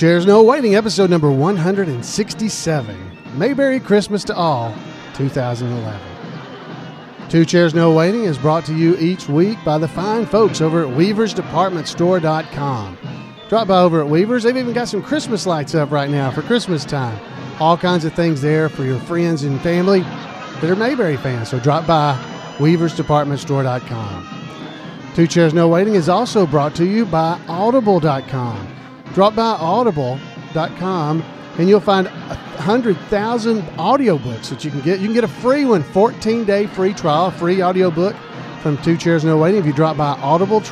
Chairs No Waiting, episode number 167. Mayberry Christmas to All, 2011. Two Chairs No Waiting is brought to you each week by the fine folks over at WeaversDepartmentStore.com. Drop by over at Weavers. They've even got some Christmas lights up right now for Christmas time. All kinds of things there for your friends and family that are Mayberry fans. So drop by WeaversDepartmentStore.com. Two Chairs No Waiting is also brought to you by Audible.com. Drop by Audible.com and you'll find 100,000 audiobooks that you can get. You can get a free one, 14-day free trial, free audiobook from Two Chairs No Waiting if you drop by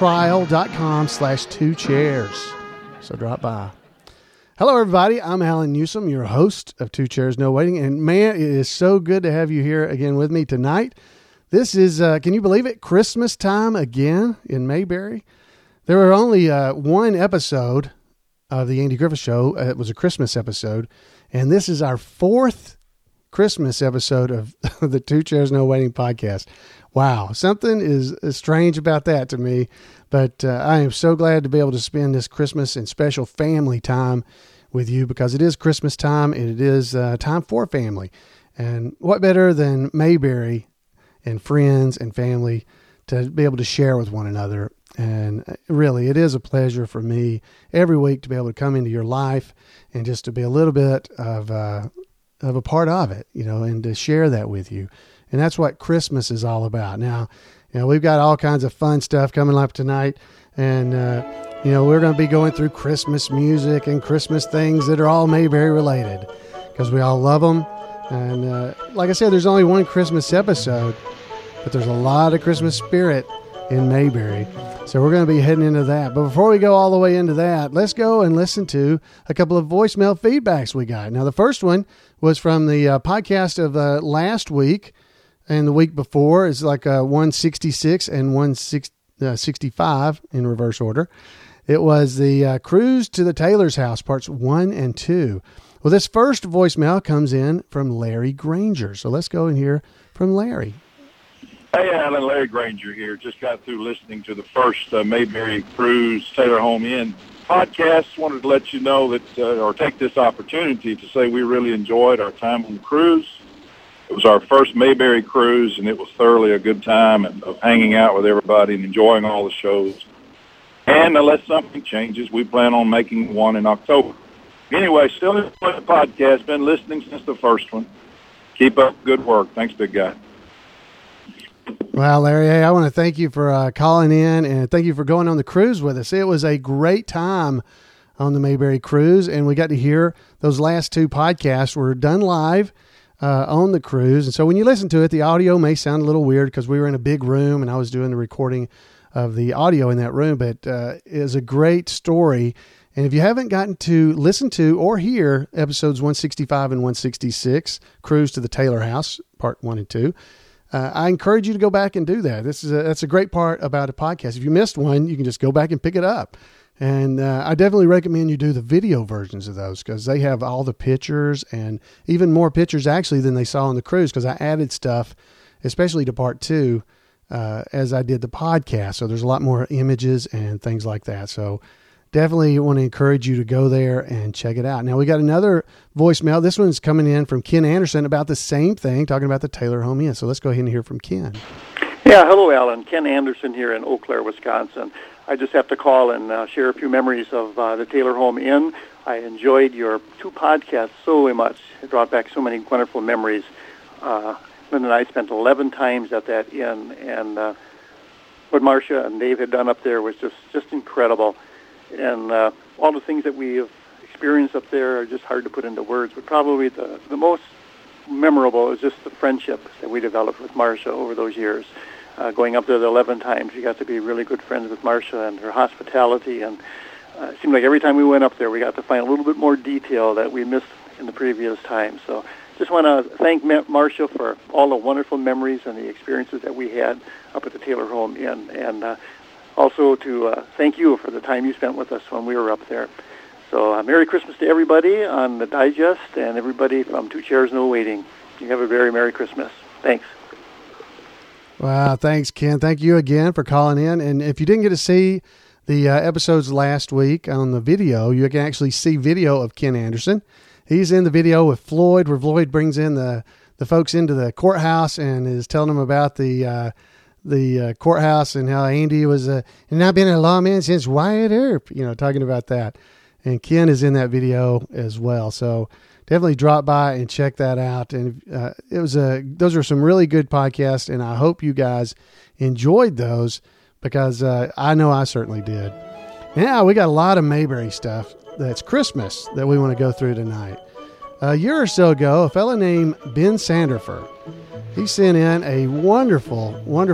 audibletrial.com/2chairs. So drop by. Hello, everybody. I'm Alan Newsom, your host of Two Chairs No Waiting. And man, it is so good to have you here again with me tonight. This is, can you believe it, Christmas time again in Mayberry? There were only one episode of the Andy Griffith Show. It was a Christmas episode. And this is our fourth Christmas episode of the Two Chairs No Waiting podcast. Wow. Something is strange about that to me. But I am so glad to be able to spend this Christmas and special family time with you because it is Christmas time and it is time for family. And what better than Mayberry and friends and family to be able to share with one another. And really, it is a pleasure for me every week to be able to come into your life and just to be a little bit of a part of it, you know, and to share that with you. And that's what Christmas is all about. Now, you know, we've got all kinds of fun stuff coming up tonight. And, you know, we're going to be going through Christmas music and Christmas things that are all Mayberry related because we all love them. And like I said, there's only one Christmas episode, but there's a lot of Christmas spirit in Mayberry. So we're going to be heading into that. But before we go all the way into that, let's go and listen to a couple of voicemail feedbacks we got. Now, the first one was from the podcast of last week and the week before. It's like 166 and 165 in reverse order. It was the Cruise to the Taylor's House, parts 1 and 2. Well, this first voicemail comes in from Larry Granger. So let's go and hear from Larry. Hey, Alan, Larry Granger here. Just got through listening to the first Mayberry Cruise Taylor Home Inn podcast. Wanted to let you know that, or take this opportunity to say we really enjoyed our time on the cruise. It was our first Mayberry cruise, and it was thoroughly a good time of hanging out with everybody and enjoying all the shows. And unless something changes, we plan on making one in October. Anyway, still enjoying the podcast. Been listening since the first one. Keep up good work. Thanks, big guy. Well, Larry, hey, I want to thank you for calling in and thank you for going on the cruise with us. It was a great time on the Mayberry cruise, and we got to hear those last two podcasts were done live on the cruise. And so when you listen to it, the audio may sound a little weird because we were in a big room and I was doing the recording of the audio in that room, but it is a great story. And if you haven't gotten to listen to or hear episodes 165 and 166, Cruise to the Taylor House, part 1 and 2, I encourage you to go back and do that. That's a great part about a podcast. If you missed one, you can just go back and pick it up. And I definitely recommend you do the video versions of those because they have all the pictures and even more pictures actually than they saw on the cruise because I added stuff, especially to part 2, as I did the podcast. So there's a lot more images and things like that. So definitely want to encourage you to go there and check it out. Now, we got another voicemail. This one's coming in from Ken Anderson about the same thing, talking about the Taylor Home Inn. So let's go ahead and hear from Ken. Yeah, hello, Alan. Ken Anderson here in Eau Claire, Wisconsin. I just have to call and share a few memories of the Taylor Home Inn. I enjoyed your two podcasts so much. It brought back so many wonderful memories. Linda and I spent 11 times at that inn, and what Marcia and Dave had done up there was just incredible. And all the things that we have experienced up there are just hard to put into words, but probably the most memorable is just the friendship that we developed with Marcia over those years. Going up there the 11 times, we got to be really good friends with Marcia and her hospitality, and it seemed like every time we went up there, we got to find a little bit more detail that we missed in the previous time. So just want to thank Marcia for all the wonderful memories and the experiences that we had up at the Taylor Home Inn, and also to thank you for the time you spent with us when we were up there. So Merry Christmas to everybody on the Digest and everybody from Two Chairs No Waiting. You have a very Merry Christmas. Thanks. Wow, thanks, Ken. Thank you again for calling in. And if you didn't get to see the episodes last week on the video, you can actually see video of Ken Anderson. He's in the video with Floyd, where Floyd brings in the folks into the courthouse and is telling them about the courthouse and how Andy was, and I've been a lawman since Wyatt Earp, talking about that. And Ken is in that video as well. So definitely drop by and check that out. And those are some really good podcasts, and I hope you guys enjoyed those, because I know I certainly did. Now we got a lot of Mayberry stuff that's Christmas that we want to go through tonight. A year or so ago, a fellow named Ben Sanderfer, he sent in a wonderful,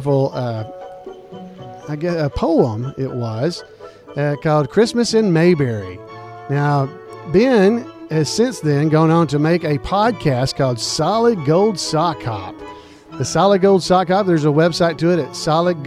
a poem it was, called Christmas in Mayberry. Now, Ben has since then gone on to make a podcast called Solid Gold Sock Hop. The Solid Gold Sock Hop, there's a website to it at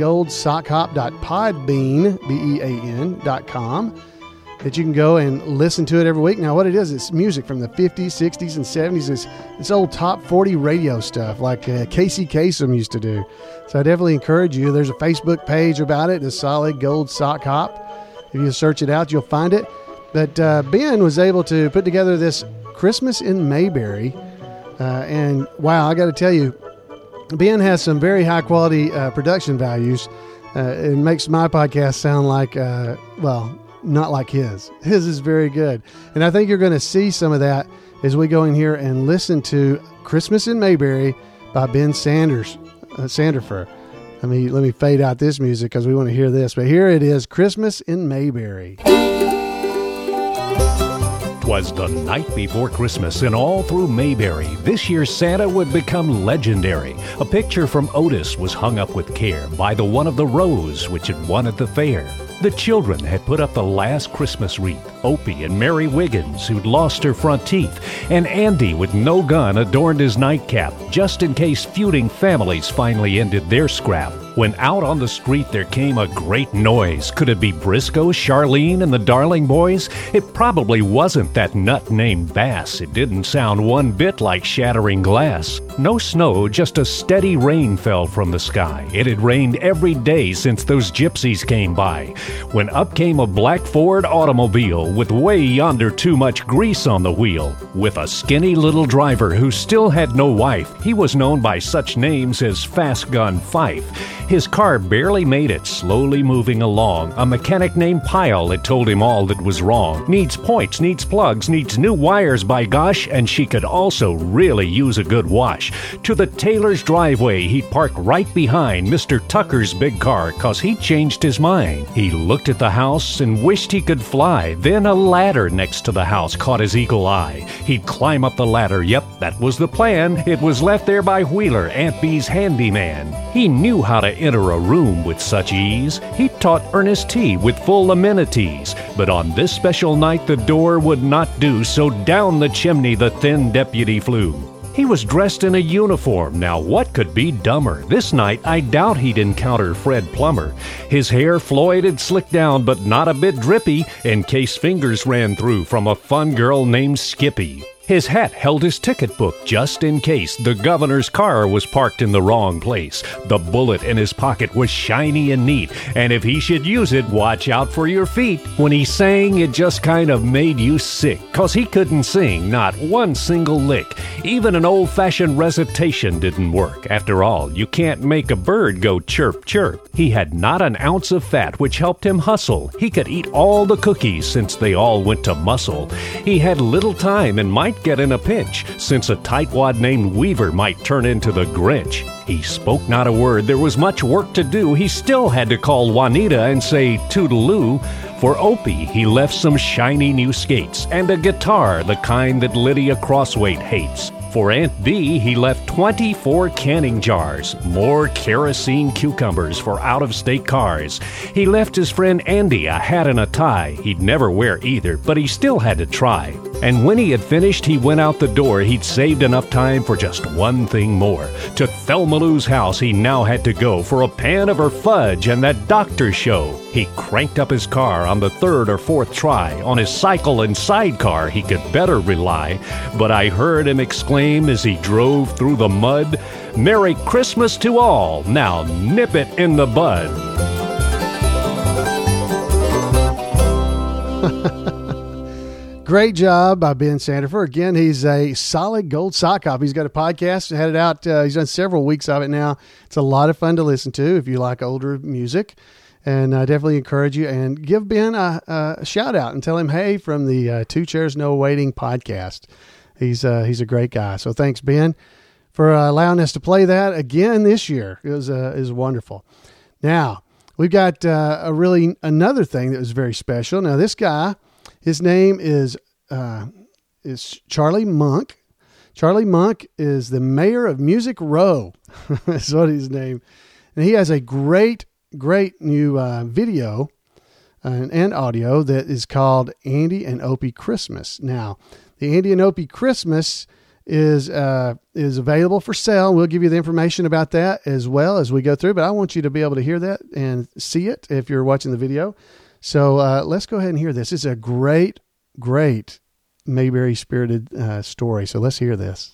solidgoldsock.podbean.com that you can go and listen to it every week. Now, what it is, it's music from the 50s, 60s, and 70s. It's old top 40 radio stuff like Casey Kasem used to do. So I definitely encourage you. There's a Facebook page about it, the Solid Gold Sock Hop. If you search it out, you'll find it. But Ben was able to put together this Christmas in Mayberry. And wow, I got to tell you, Ben has some very high quality production values. It makes my podcast sound like, not like his. His is very good. And I think you're going to see some of that as we go in here and listen to Christmas in Mayberry by Ben Sanderfer. Let me fade out this music because we want to hear this. But here it is, Christmas in Mayberry. 'Twas the night before Christmas, and all through Mayberry, this year's Santa would become legendary. A picture from Otis was hung up with care by the one of the rows which had won at the fair. The children had put up the last Christmas wreath. Opie and Mary Wiggins, who'd lost her front teeth, and Andy with no gun adorned his nightcap, just in case feuding families finally ended their scrap. When out on the street there came a great noise. Could it be Briscoe, Charlene, and the Darling Boys? It probably wasn't that nut named Bass. It didn't sound one bit like shattering glass. No snow, just a steady rain fell from the sky. It had rained every day since those gypsies came by. When up came a black Ford automobile with way yonder too much grease on the wheel, with a skinny little driver who still had no wife. He was known by such names as Fast Gun Fife. His car barely made it, slowly moving along. A mechanic named Pyle had told him all that was wrong. Needs points, needs plugs, needs new wires, by gosh, and she could also really use a good wash. To the Taylor's driveway, he'd park right behind Mr. Tucker's big car, 'cause he'd changed his mind. He looked at the house and wished he could fly. Then a ladder next to the house caught his eagle eye. He'd climb up the ladder. Yep, that was the plan. It was left there by Wheeler, Aunt Bee's handyman. He knew how to enter a room with such ease. He taught Ernest tea with full amenities. But on this special night the door would not do, so down the chimney the thin deputy flew. He was dressed in a uniform. Now what could be dumber? This night I doubt he'd encounter Fred Plummer. His hair Floyd had slicked down, but not a bit drippy, in case fingers ran through from a fun girl named Skippy. His hat held his ticket book just in case the governor's car was parked in the wrong place. The bullet in his pocket was shiny and neat, and if he should use it, watch out for your feet. When he sang, it just kind of made you sick, 'cause he couldn't sing, not one single lick. Even an old-fashioned recitation didn't work. After all, you can't make a bird go chirp, chirp. He had not an ounce of fat, which helped him hustle. He could eat all the cookies since they all went to muscle. He had little time and might get in a pinch, since a tightwad named Weaver might turn into the Grinch. He spoke not a word. There was much work to do. He still had to call Juanita and say toodaloo. For Opie, he left some shiny new skates and a guitar, the kind that Lydia Crossweight hates. For Aunt Bee, he left 24 canning jars, more kerosene cucumbers for out-of-state cars. He left his friend Andy a hat and a tie. He'd never wear either, but he still had to try. And when he had finished, he went out the door. He'd saved enough time for just one thing more. To Thelma Lou's house he now had to go for a pan of her fudge and that doctor show. He cranked up his car on the third or fourth try. On his cycle and sidecar he could better rely. But I heard him exclaim as he drove through the mud, "Merry Christmas to all, now nip it in the bud." Great job by Ben Sandifer. Again, he's a solid gold sock hop. He's got a podcast, had it out. He's done several weeks of it now. It's a lot of fun to listen to if you like older music. And I definitely encourage you, and give Ben a shout out and tell him, hey, from the Two Chairs No Waiting podcast. He's a great guy. So thanks, Ben, for allowing us to play that again this year. It was wonderful. Now, we've got another thing that was very special. Now, this guy, his name is Charlie Monk. Charlie Monk is the mayor of Music Row. That's what his name. And he has a great new video and audio that is called Andy and Opie Christmas. Now, the Andy and Opie Christmas is available for sale. We'll give you the information about that as well as we go through, but I want you to be able to hear that and see it if you're watching the video. So let's go ahead and hear this. It's a great Mayberry spirited story. So let's hear this.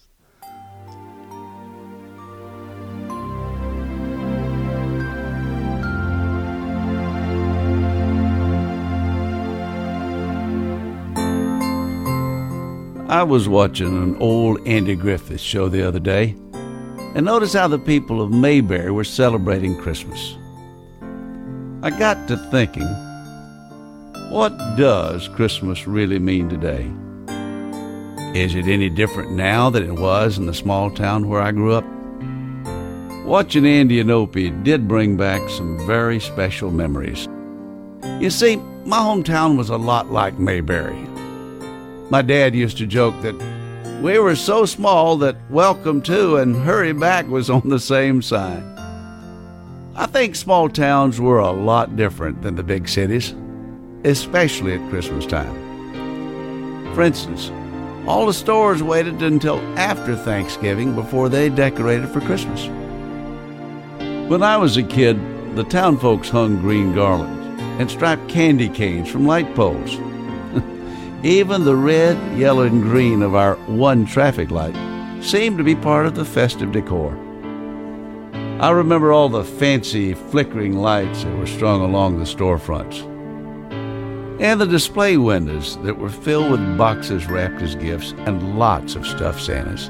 I was watching an old Andy Griffith show the other day and noticed how the people of Mayberry were celebrating Christmas. I got to thinking, what does Christmas really mean today? Is it any different now than it was in the small town where I grew up? Watching Andy and Opie did bring back some very special memories. You see, my hometown was a lot like Mayberry. My dad used to joke that we were so small that welcome to and hurry back was on the same sign. I think small towns were a lot different than the big cities, especially at Christmas time. For instance, all the stores waited until after Thanksgiving before they decorated for Christmas. When I was a kid, the town folks hung green garlands and striped candy canes from light poles. Even the red, yellow, and green of our one traffic light seemed to be part of the festive decor. I remember all the fancy, flickering lights that were strung along the storefronts, and the display windows that were filled with boxes wrapped as gifts and lots of stuffed Santas.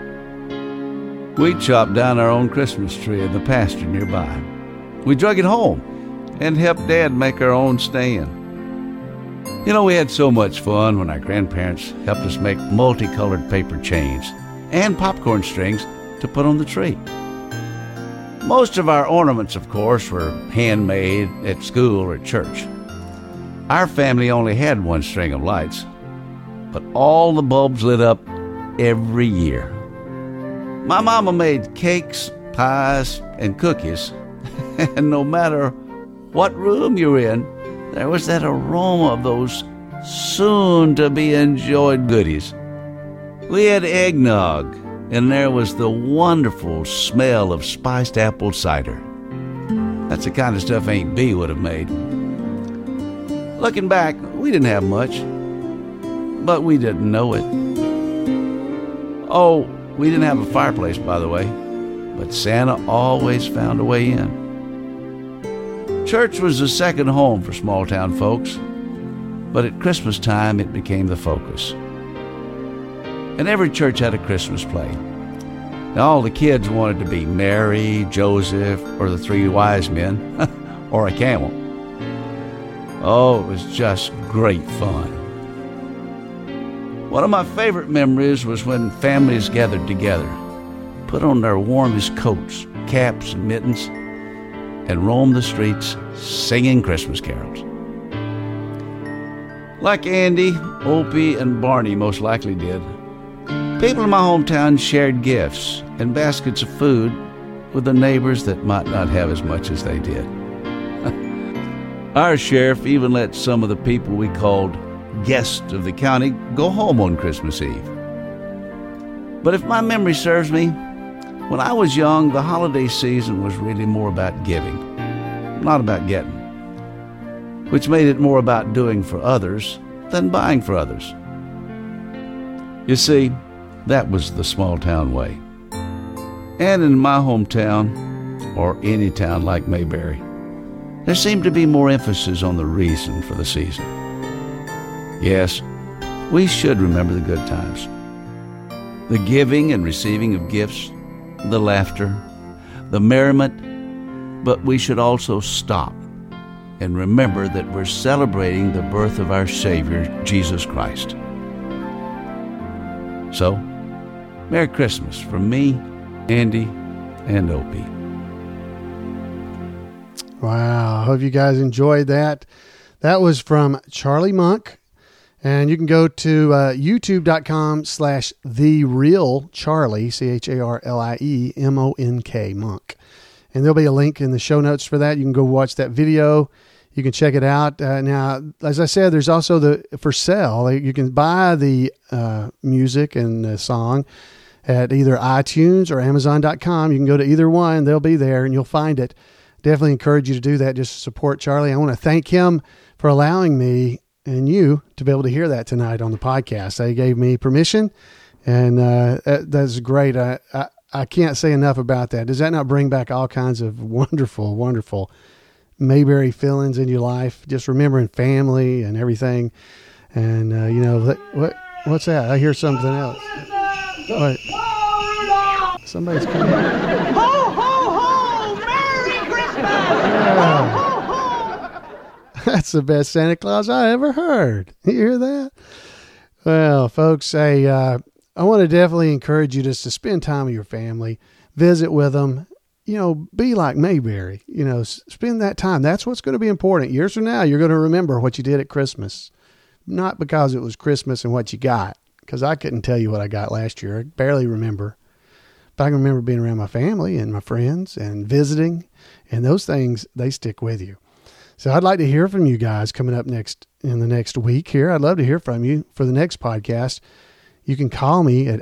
We chopped down our own Christmas tree in the pasture nearby. We drug it home and helped Dad make our own stand. You know, we had so much fun when our grandparents helped us make multicolored paper chains and popcorn strings to put on the tree. Most of our ornaments, of course, were handmade at school or at church. Our family only had one string of lights, but all the bulbs lit up every year. My mama made cakes, pies, and cookies, and no matter what room you were in, there was that aroma of those soon-to-be-enjoyed goodies. We had eggnog, and there was the wonderful smell of spiced apple cider. That's the kind of stuff Aunt Bee would have made. Looking back, we didn't have much, but we didn't know it. Oh, we didn't have a fireplace, by the way, but Santa always found a way in. Church was the second home for small-town folks, but at Christmas time it became the focus. And every church had a Christmas play. Now, all the kids wanted to be Mary, Joseph, or the three wise men, or a camel. Oh, it was just great fun. One of my favorite memories was when families gathered together, put on their warmest coats, caps, and mittens, and roamed the streets singing Christmas carols. Like Andy, Opie, and Barney most likely did, people in my hometown shared gifts and baskets of food with the neighbors that might not have as much as they did. Our sheriff even let some of the people we called guests of the county go home on Christmas Eve. But if my memory serves me, when I was young, the holiday season was really more about giving, not about getting, which made it more about doing for others than buying for others. You see, that was the small-town way. And in my hometown, or any town like Mayberry, there seemed to be more emphasis on the reason for the season. Yes, we should remember the good times. The giving and receiving of gifts, the laughter, the merriment, but we should also stop and remember that we're celebrating the birth of our Savior, Jesus Christ. So, Merry Christmas from me, Andy, and Opie. Wow. I hope you guys enjoyed that. That was from Charlie Monk. And you can go to youtube.com/TheRealCharlie, CharlieMonk. And there'll be a link in the show notes for that. You can go watch that video. You can check it out. Now, as I said, there's also for sale. You can buy the music and the song at either iTunes or Amazon.com. You can go to either one. They'll be there and you'll find it. Definitely encourage you to do that just to support Charlie. I want to thank him for allowing me and you to be able to hear that tonight on the podcast. They gave me permission, and that's great. I can't say enough about that. Does that not bring back all kinds of wonderful, wonderful Mayberry feelings in your life? Just remembering family and everything. And, what's that? I hear something else. Wait. Somebody's coming. Ho, ho, ho! Merry Christmas! Yeah. Ho, ho, ho! That's the best Santa Claus I ever heard. You hear that? Well, folks, I want to definitely encourage you just to spend time with your family, visit with them, be like Mayberry, spend that time. That's what's going to be important. Years from now, you're going to remember what you did at Christmas, not because it was Christmas and what you got, because I couldn't tell you what I got last year. I barely remember. But I can remember being around my family and my friends and visiting, and those things, they stick with you. So I'd like to hear from you guys coming up in the next week here. I'd love to hear from you for the next podcast. You can call me at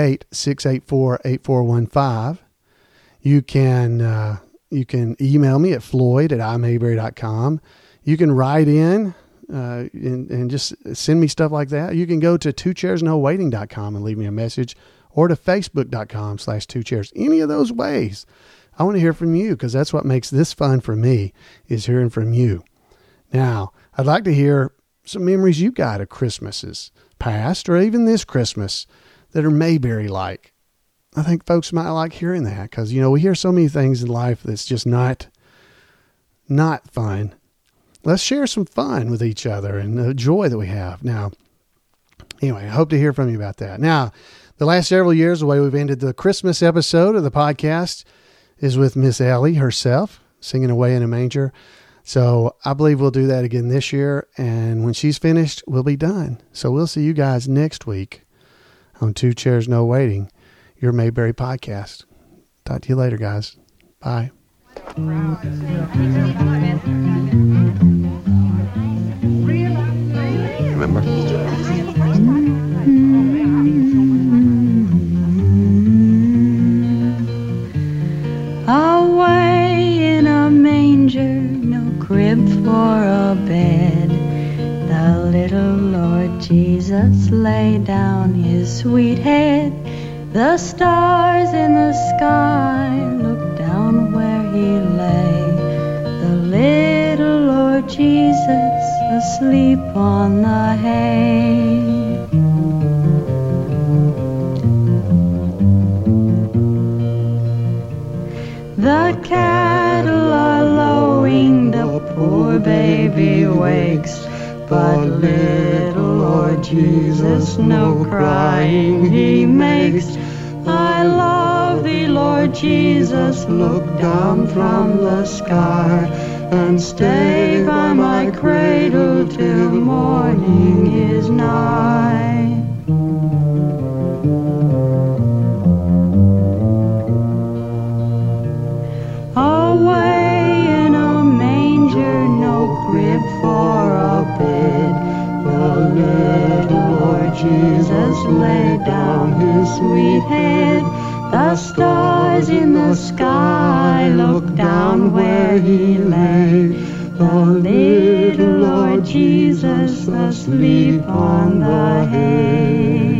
888-684-8415. You can email me at floyd@imayberry.com. You can write in and just send me stuff like that. You can go to twochairsnowaiting.com and leave me a message, or to facebook.com/2chairs. Any of those ways. I want to hear from you, because that's what makes this fun for me, is hearing from you. Now, I'd like to hear some memories you got of Christmases past, or even this Christmas, that are Mayberry-like. I think folks might like hearing that, because, we hear so many things in life that's just not fun. Let's share some fun with each other and the joy that we have. Now, anyway, I hope to hear from you about that. Now, the last several years, the way we've ended the Christmas episode of the podcast is with Miss Ellie herself, singing Away in a Manger. So I believe we'll do that again this year. And when she's finished, we'll be done. So we'll see you guys next week on Two Chairs No Waiting, your Mayberry podcast. Talk to you later, guys. Bye. Remember? Away in a manger, no crib for a bed, the little Lord Jesus lay down his sweet head. The stars in the sky looked down where he lay, the little Lord Jesus asleep on the hay. The cattle are lowing, the poor baby wakes, but little Lord Jesus no crying he makes. I love thee, Lord Jesus, look down from the sky, and stay by my cradle till morning is nigh. Away in a manger, no crib for a bed, the little Lord Jesus laid down his sweet head. The stars in the sky looked down where he lay, the little Lord Jesus asleep on the hay.